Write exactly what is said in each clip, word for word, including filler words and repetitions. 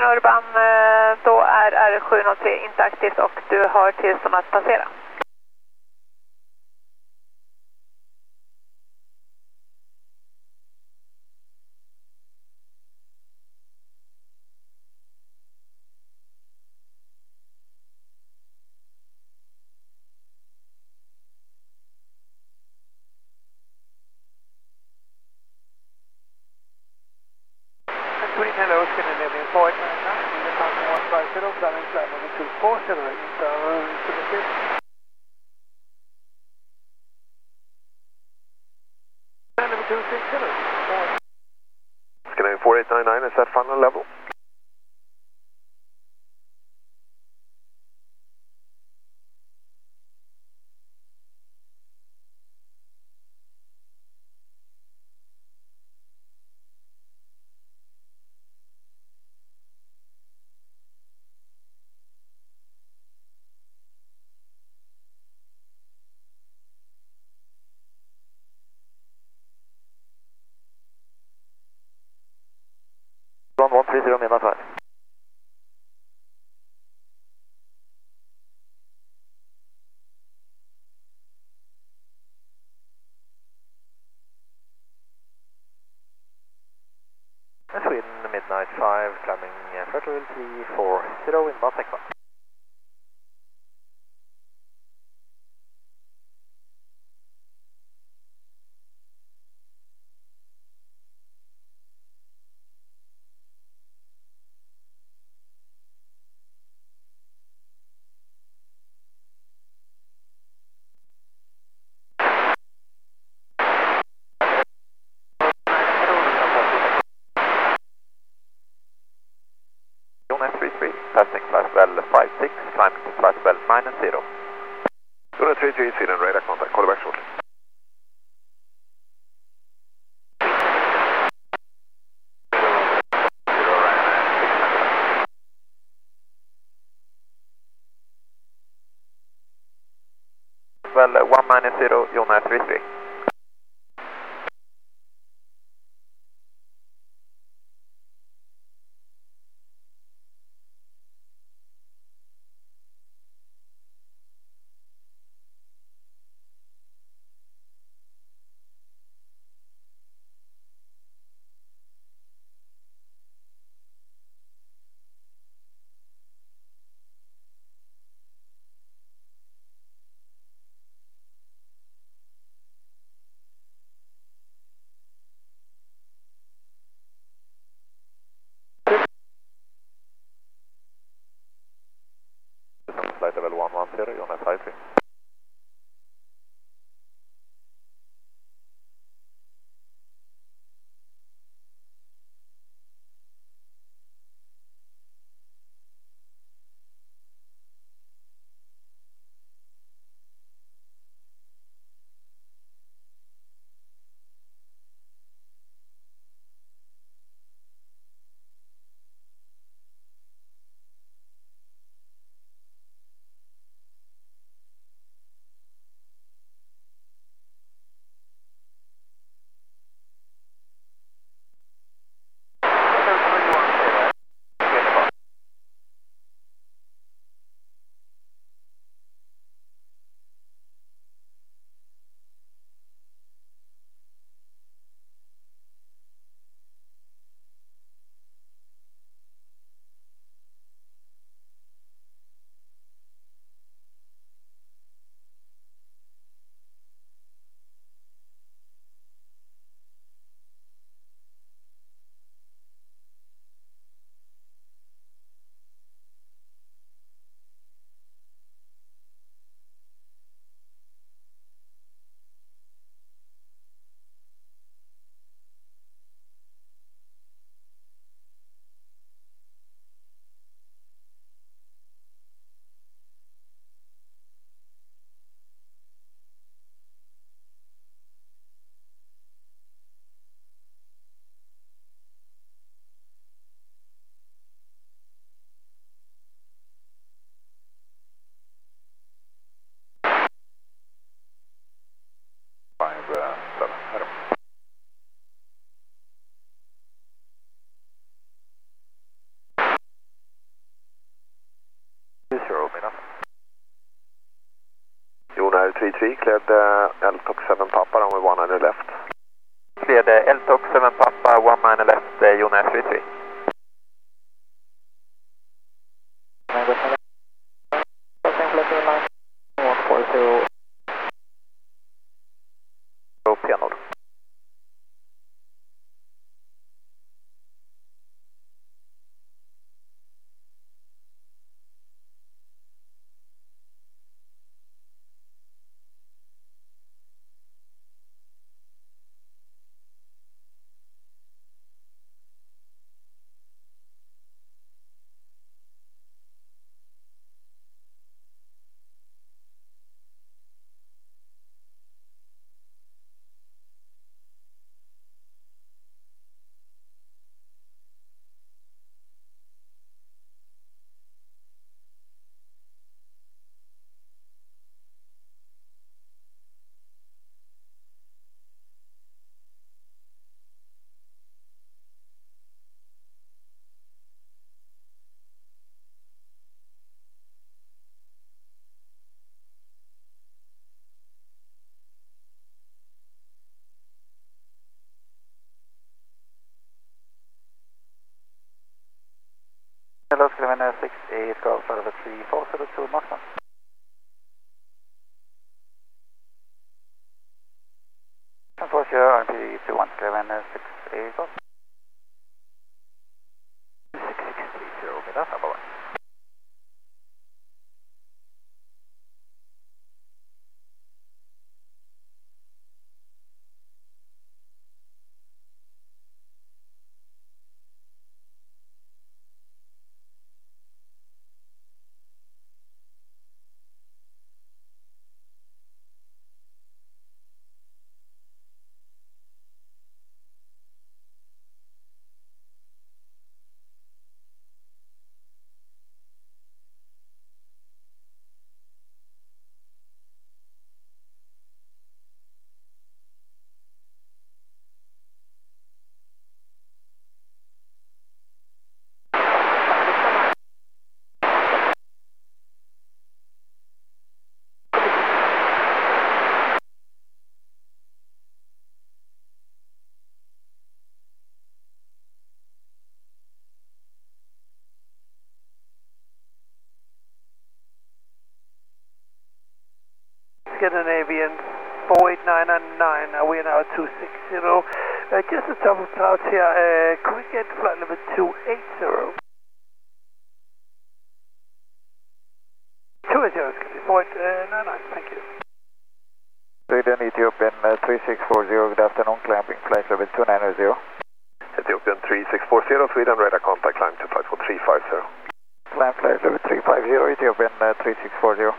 Urban, eh, då är R sju noll tre inte aktivt och du har tillstånd att passera. Twin hello, Scandinavian four nine nine, New Mountain one five zero, planning flight number two four zero, internal submitted. Flight number two six zero, Scandinavian four eight nine nine, is that final level? one three zero, midnight five. Sweden, midnight five, climbing uh, Fertile three four zero in Basekva. F three three, passing flight level five six, climbing to flight level minus zero. Unit three three, Sweden, radar contact, call you back shortly. Well, uh, one minus zero, Unit three three. three three, cleared uh, L T O C seven Papa, runway one nine left. Cleared uh, L T O C seven Papa, one nine left, uh, Jonas three three. Pianor. Hello, Skyline six eight, Golf Alpha three four zero two, Mach one. For sure, R P two one, Skyline six eight, Golf. six six three zero, middag, bye bye. Scandinavian four eight nine nine, uh, we are now at two six zero. Uh, just a top of clouds here, uh, could we get flight level two eight zero? two eight zero, excuse me, four eight nine nine, thank you. Sweden, Ethiopian uh, three six four zero, good afternoon, climbing flight level two nine zero. Ethiopian three six four zero, Sweden, radar contact, climb to flight level three five zero. Climb flight level three five zero, Ethiopian uh, three six four zero.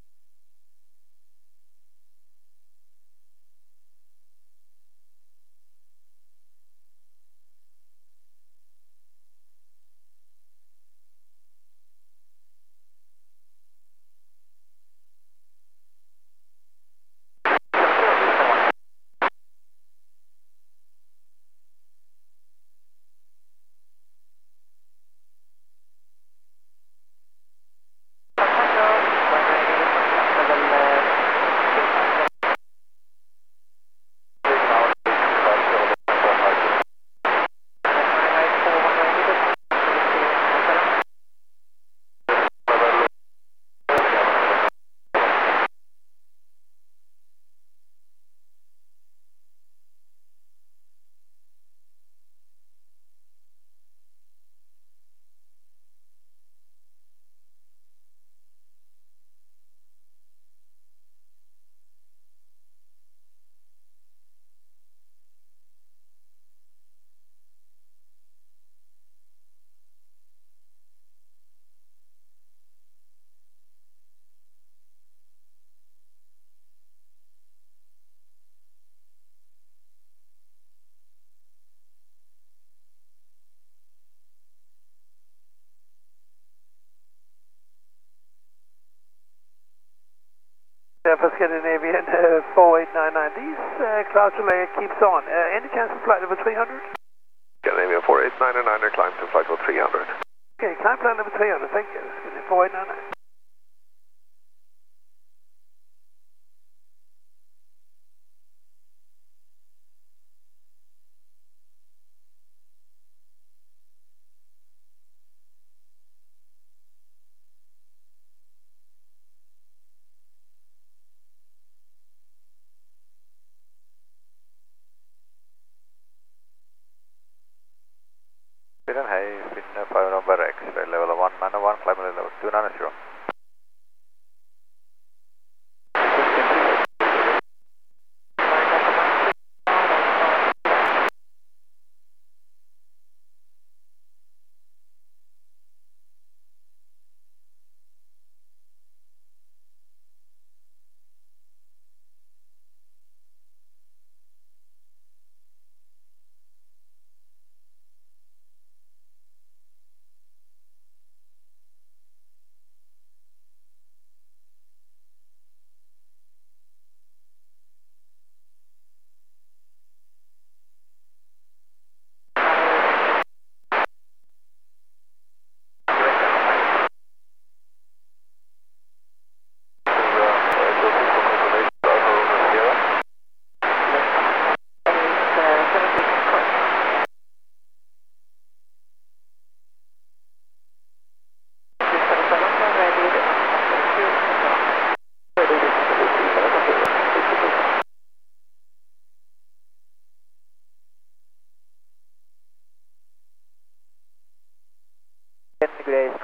For Scandinavian uh, four eight nine nine, these uh, clouds relay keeps on. Uh, any chance of flight level three hundred? Scandinavian four eight nine nine, climb to flight level three hundred. Okay, climb flight level three hundred, thank you. four eight nine nine.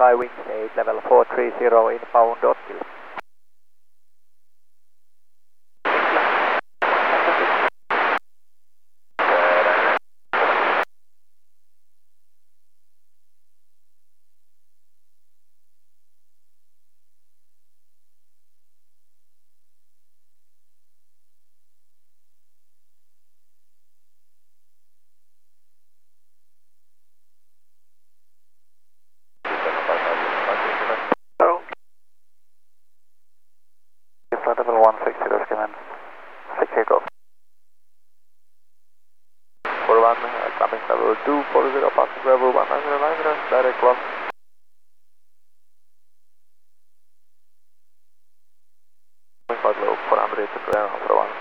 Sky Wings eight, level four three zero, inbound Ottil. Flight level one six zero, come in. six takeoff. four one, uh, coming level two four zero, pass level one nine zero nine zero, direct one. Flight level four hundred to ground for one.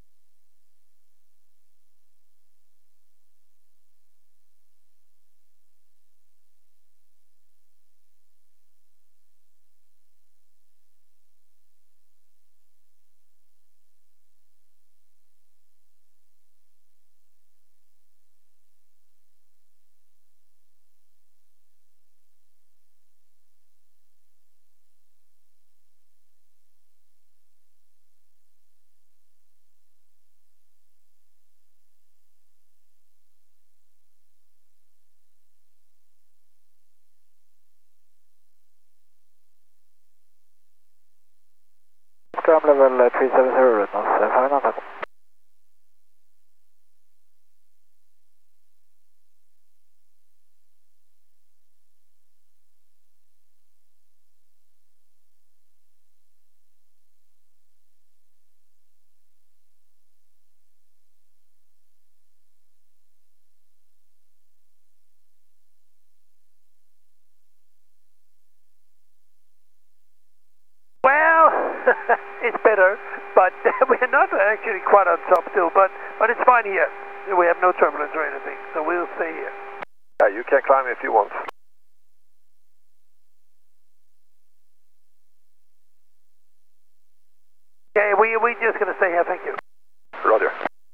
Ground level uh, three seven zero, Rudnos, uh, five nine seven. Well, it's better, but we're not actually quite on top still, but, but it's fine here. We have no turbulence or anything, so we'll stay here. Yeah, you can climb if you want. Okay, we, we're just going to stay here, thank you. Roger.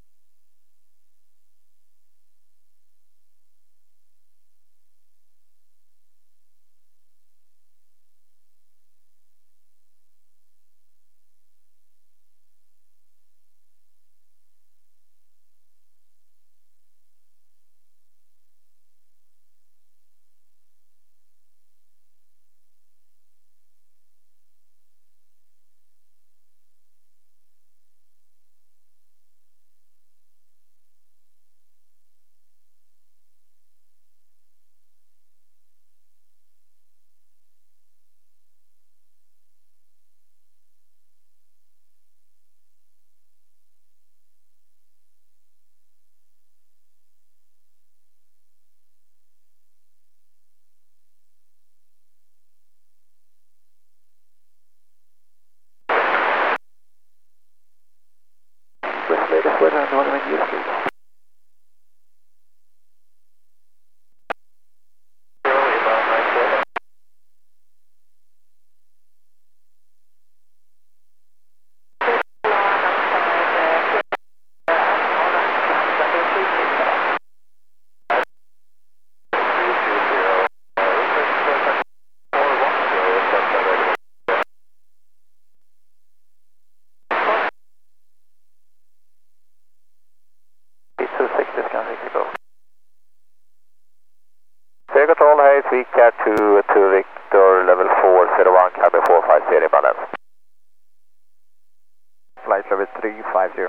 West latest weather and one wind use please. Air control, Hayes, Vika to, to Victor, level four zero one, cabin four five zero, balance. Flight level three five zero.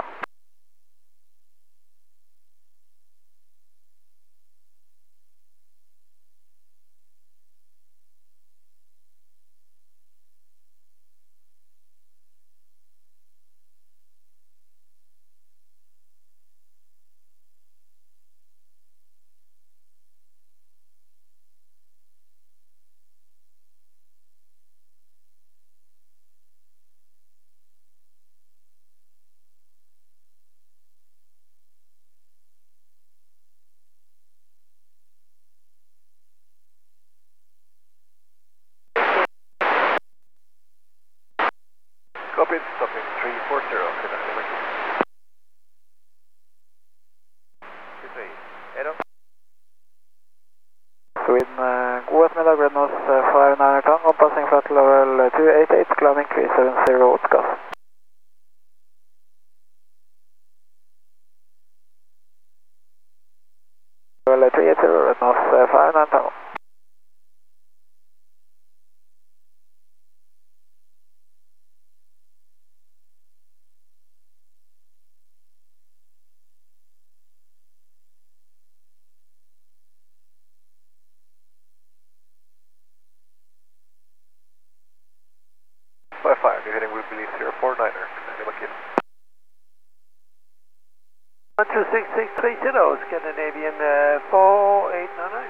three seven zero, what's gas? Well, three eight zero, red nose uh, five nine tower. Five five, you're heading with believe zero four niner, Lima Kilo. one two six six three zero, Scandinavian uh, four eight nine nine.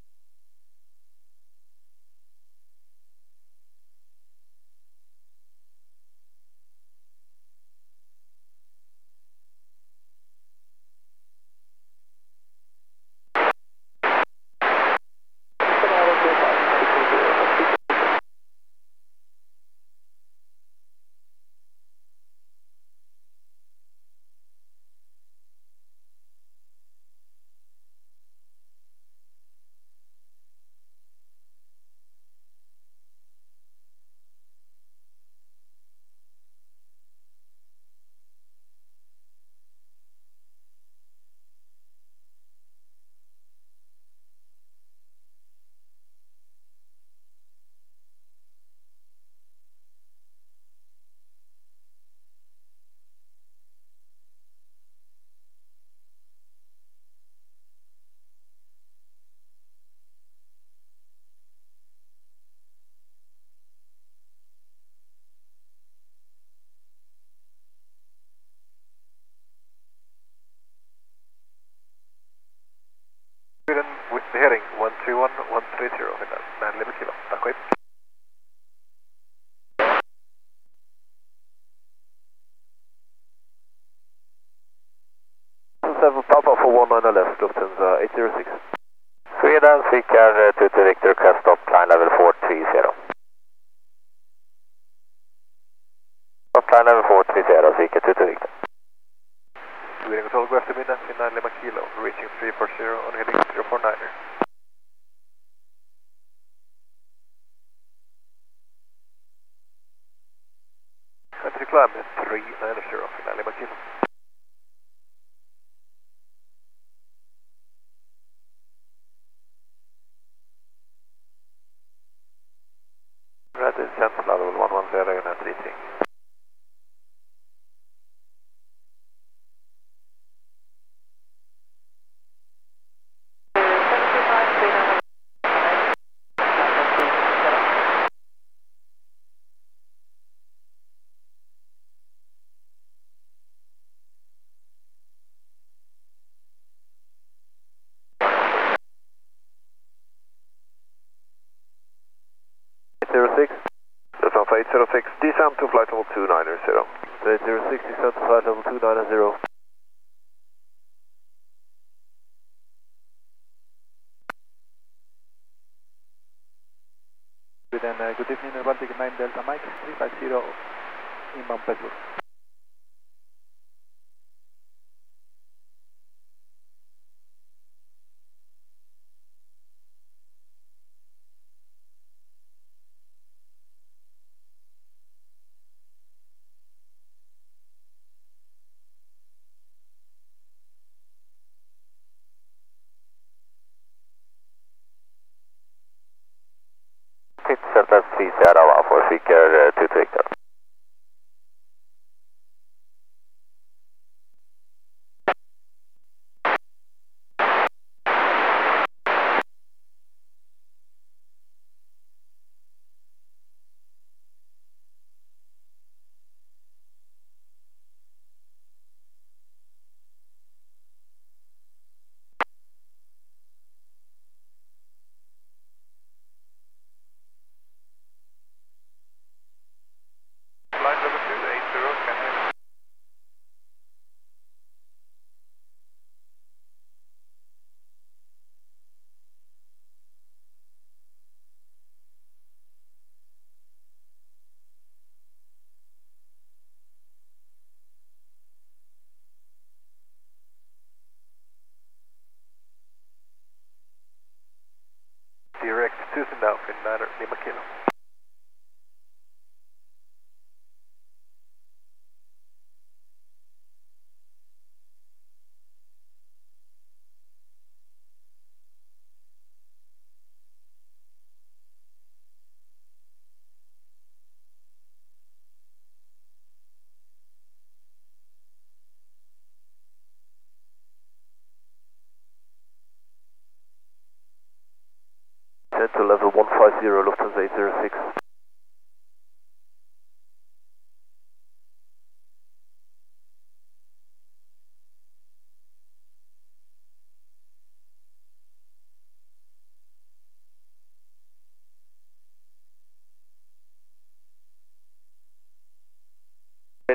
Sweden with the heading one three one one three zero, nine Lima Kilo, tack skit. seven Papa for one nine left, Lufthansa eight zero six. Sweden, Svikar uh, to the Victor, crest stop, line level four three zero. Stop line level four three zero, Svikar to the Victor. Sweden control, go after midnight in nine Lima Kilo, reaching three four zero on heading zero four niner. Continue climb at three nine zero in nine Lima Kilo. Red is central level one one zero and three three. eight zero six. Lufthansa eight zero six, descend to flight level two nine zero. eight zero six, descend to flight level two nine zero. Sweden, uh, good evening, Baltic nine Delta Mike, three five zero, inbound Pittsburgh. Delta three zero for Svikar uh, to the Victor.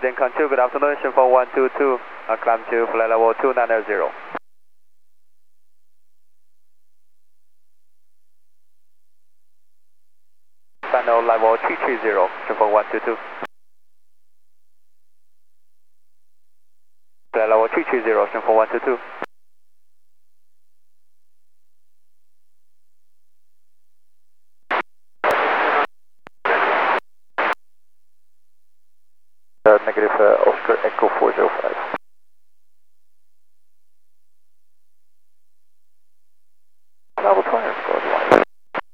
Sweden Control, good afternoon, Shinfeng one two two, uh, climb to flight level two nine zero. Final level three three zero, Shinfeng one two two. Flight level three three zero, Shinfeng one two two. Uh, negative uh, Oscar Echo four zero five. Level twenty, go to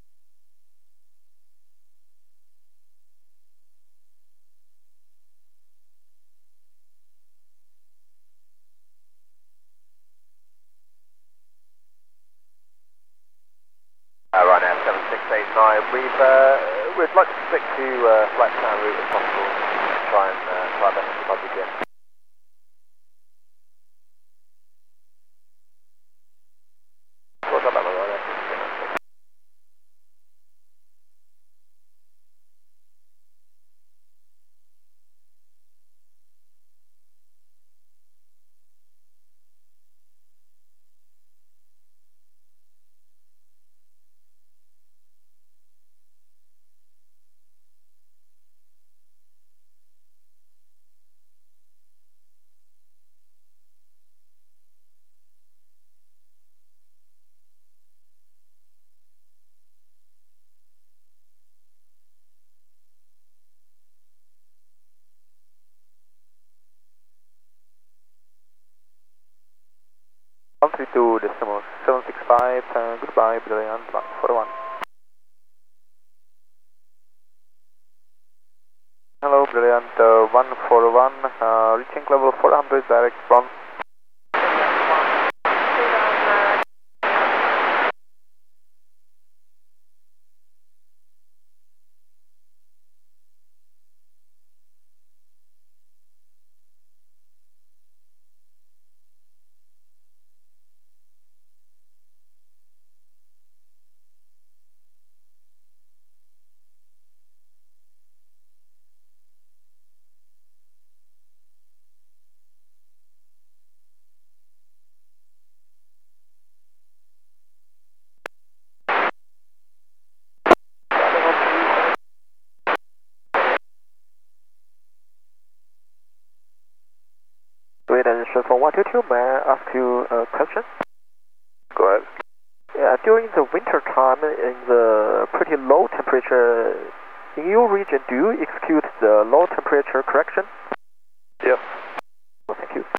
Uh, Ryanair seven six eight nine, we've, uh, we'd like to stick to uh, flight plan route if possible, try and uh, try our best to budget again. What's up, Ryanair? one three two decimal seven six five, uh, goodbye, Brilliant, one four one. Hello, Brilliant, uh, one four one, uh, reaching level four hundred, direct from. Sweden Shinfeng one two two, may I ask you a question? Go ahead. Yeah, during the winter time, in the pretty low temperature, in your region, do you execute the low temperature correction? Yes. Well, thank you.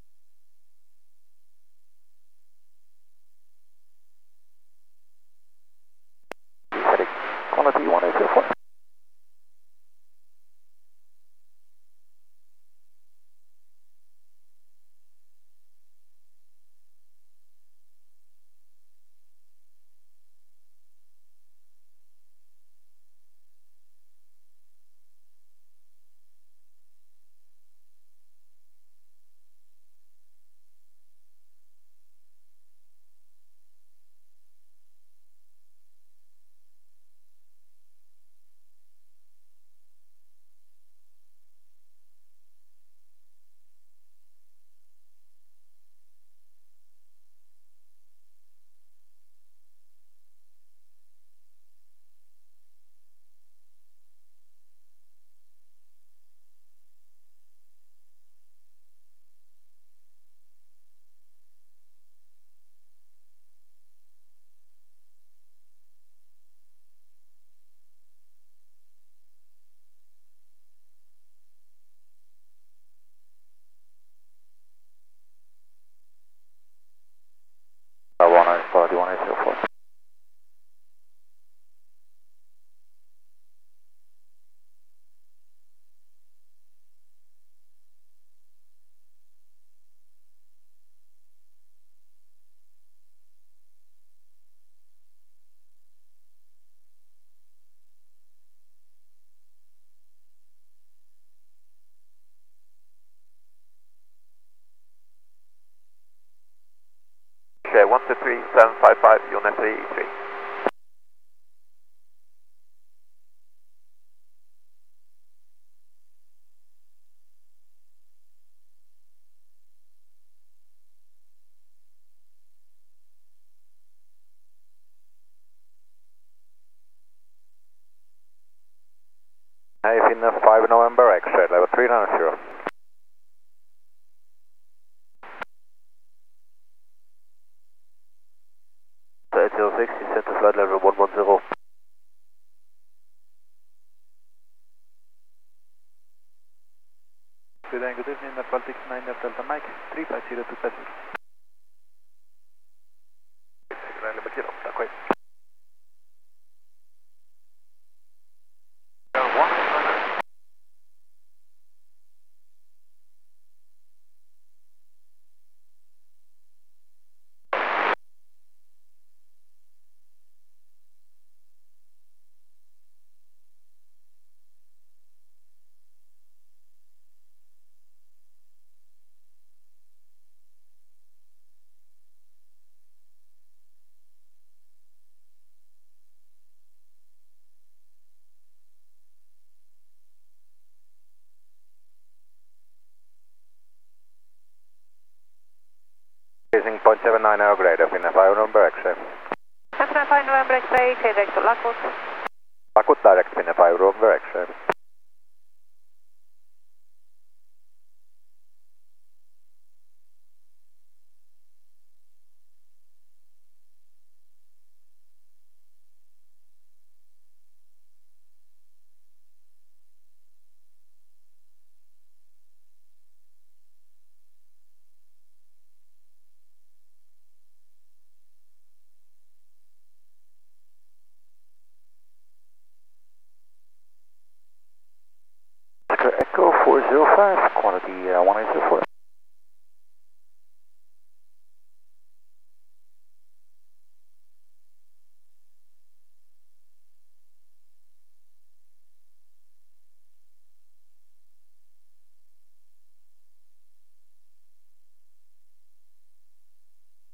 Heading quality one eight zero four. one eight one eight zero four. Okay, one two three seven five five, unit three three. five November X-ray, level three nine zero. eight zero six, descend to flight level one one zero. Good day, good evening, at Baltic nine Delta Mike, three five zero to Pacific. Facing point seven nine zero grade of in five November X-ray. seven five November X-ray, direct to Lockwood. Lockwood direct in five November X-ray. Echo four zero five, quantity uh, one eight zero four.